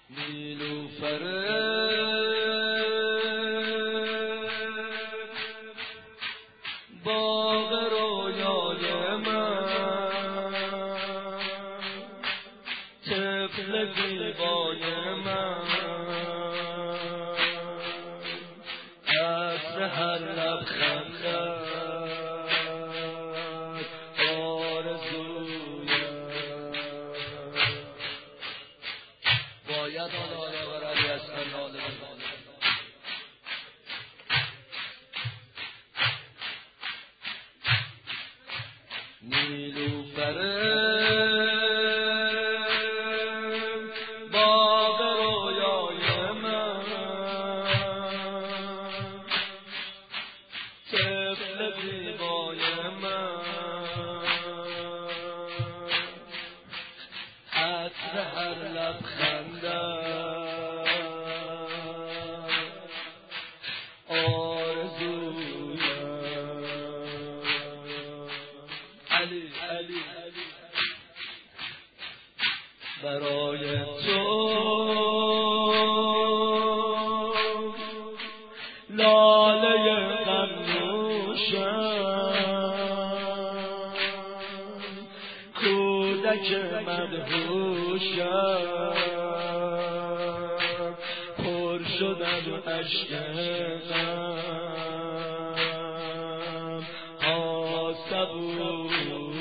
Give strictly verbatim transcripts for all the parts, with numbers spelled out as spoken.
نیلوفر باغ رویای من، طفل زیبای من، عطر هر لبخندت آرزویم. باید آن آقا رلی اصلا ناله بزنم. نیلوفر باغ رویای من، طفل زیبای من، عطر هر لبخندت آرزویم. علی علی برای تو لاله غم نوشم، کودک مدهوشم، پر شدم اشک غم آسبویم.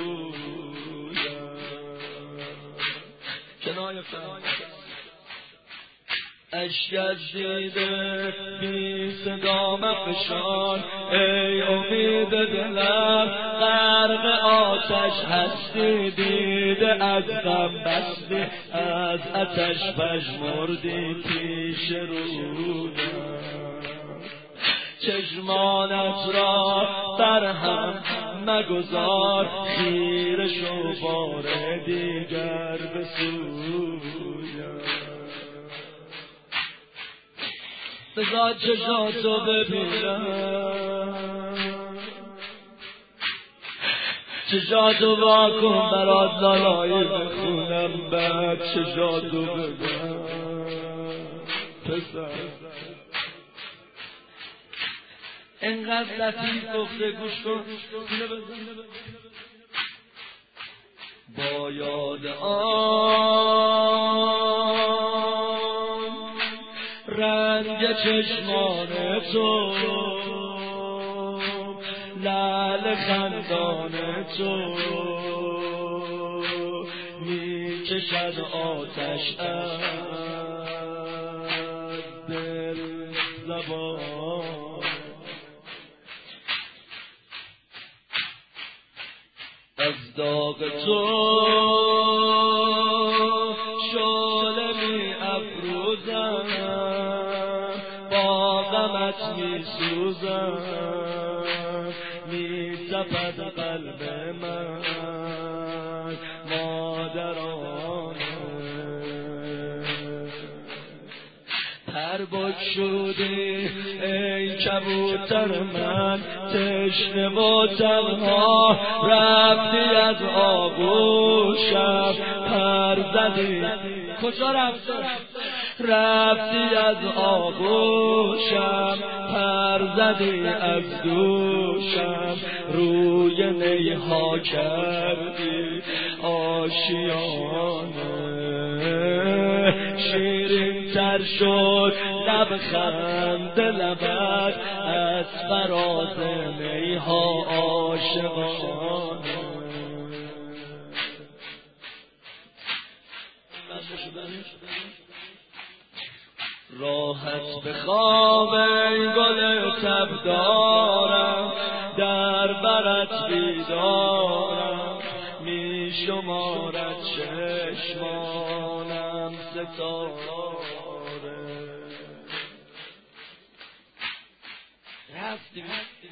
کنایه فرمان اشک از دیده بی صدا مفشان، ای امید دلم غرق آتش هستی، دیده از غم بستی، از آتش پژمردی پیش رویم. چشمانت را برهم مگذار، خیره شو بار دیگر به سویم. بذار چشاتو ببینم، چشاتو واکن برات لالایی بخونم، بعد چشاتو ببینم. پسر اینقدر لطیف گفته، گوش کن. با یاد آن رنگ چشمان تو، لعل خندان تو، می کشد آتش از دل زبان. از داغ تو شعله می افروزم، با غمت می سوزم، می تپد قلب من مادرانه. پر بگشودی ای کبوتر من، تشنه و تنها رفتی از آغوشم، پر زدی کجا رفتی؟ رفتی از آغوشم، پر زدی از دوشم، روی نیها کردی آشیانه. شیرین تر شد لبخند لبت از فراز نیها عاشقانه. راحت به خواب ای گل تبدارم، در برت بیدارم، می شمارد چشمانم ستاره. رفتی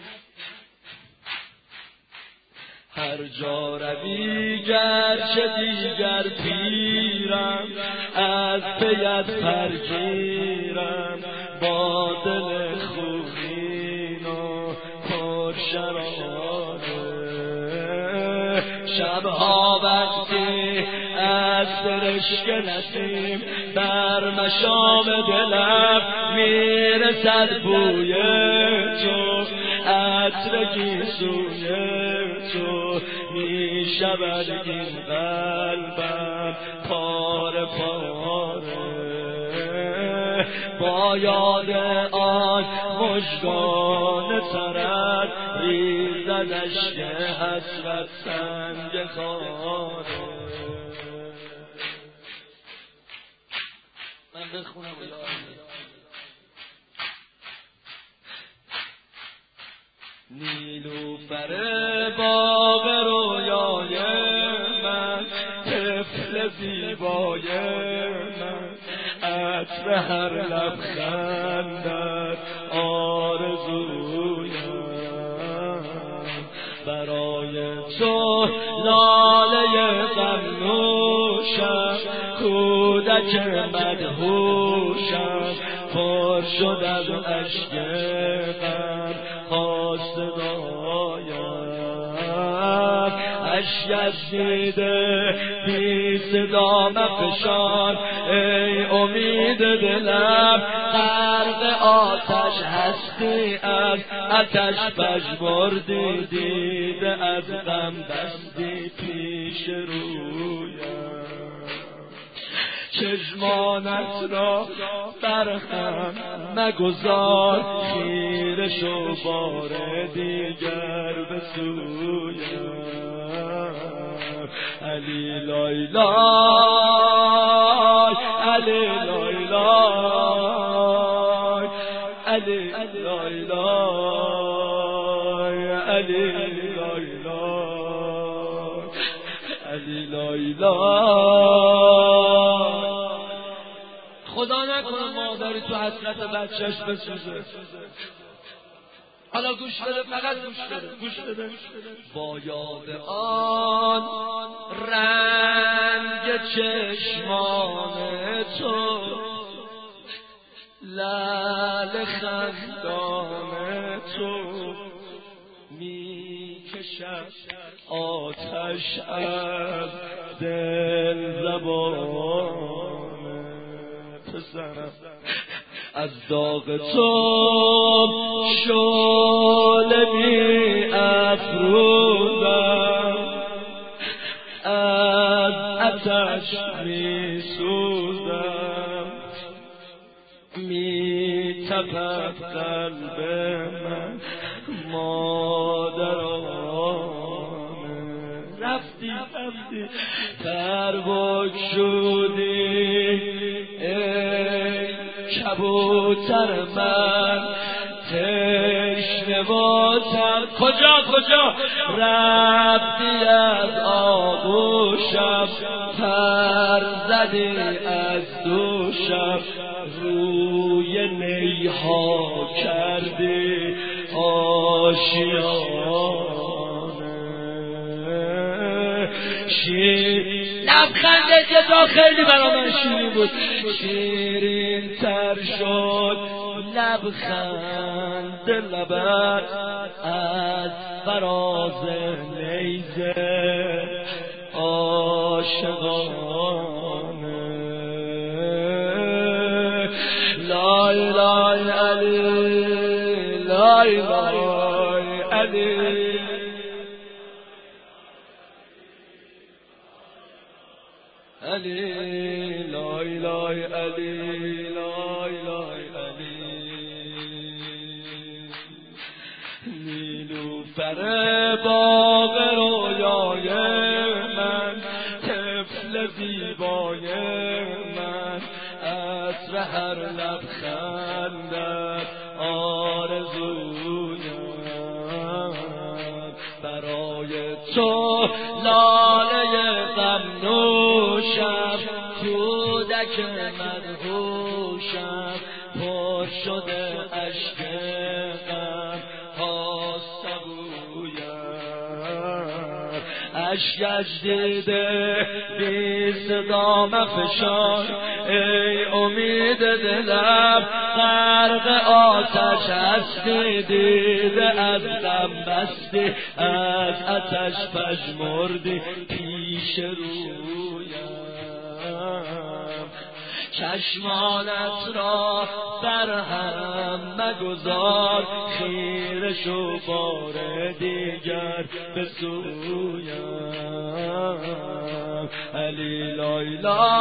هر جا روی گرچه دیگر پیرم، از پیت پرگیرم، با دل خونین و پرشراره. شبها وقتی از سرشک نسیم بر مشام دلم میرسد بوی تو، عطر گیسوی تو میشود این قلبم پاره پاره با یاد آن مژگان ترت ریزد اشک حسرت سنگ خاره. من بخونم نیلوفر باغ رویای من، طفل زیبای من، عطر هر لبخندت آرزویم، برای تو لاله غم نوشم، کودک مدهوشم، پر شد از اشک غم خواسته دایم، اشک از دیده بی صدا مفشان ای امید دلم، غرق آتش هستی از آتش پژمردی، دیده از غم بستی پیش رویم، چشمانت را برهم مگذار، خیره شو بار دیگر به سویم، علی لای لای علی لای لای علی لای لای علی لای لای علی لای لای. خدا نکنه مادری تو حسرت بچهش بسوزه. حالا گوش بده، فقط گوش بده، گوش بده. با یاد آن رنگ چشمان تو، لعل خندان تو، می کشد آتش از دل زبان پسرم، از داغ تو شعله می افروزم، از آتش می سوزم، می تپد قلب من مادرانه، رفتی رفتی پر بگشودی ای کبوتر من، تشنه و تر کجا کجا رفتی از آغوشم، پر زدی از دوشم، روی نیها کردی آشیانه، شیر لبخنده که تا خیلی برا من شیرین بود، شیرین تر شد لبخند لبت از فراز نیزه عاشقانه، لای لای علی لای لای علی علی لای لای علی لای لای علی. نیلوفر باغ رویای من، طفل زیبای من، عطر هر لبخندت آرزویم، برای تو لاله غم نوشم، کودک مدهوشم، پر شده اشک غم خواسته بویم، اشک از دیده بی صدا مفشان ای امید دلم، غرق آتش هستی، دیده از غم بستی، از آتش پژمردی پیش رویم، چشمانت را در هم مگذار، خیره شو بار دیگر به سویم. علی لای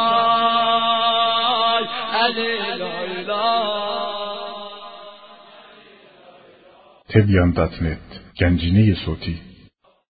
لای، علی لای لای. تبیان دات نت گنجینه صوتی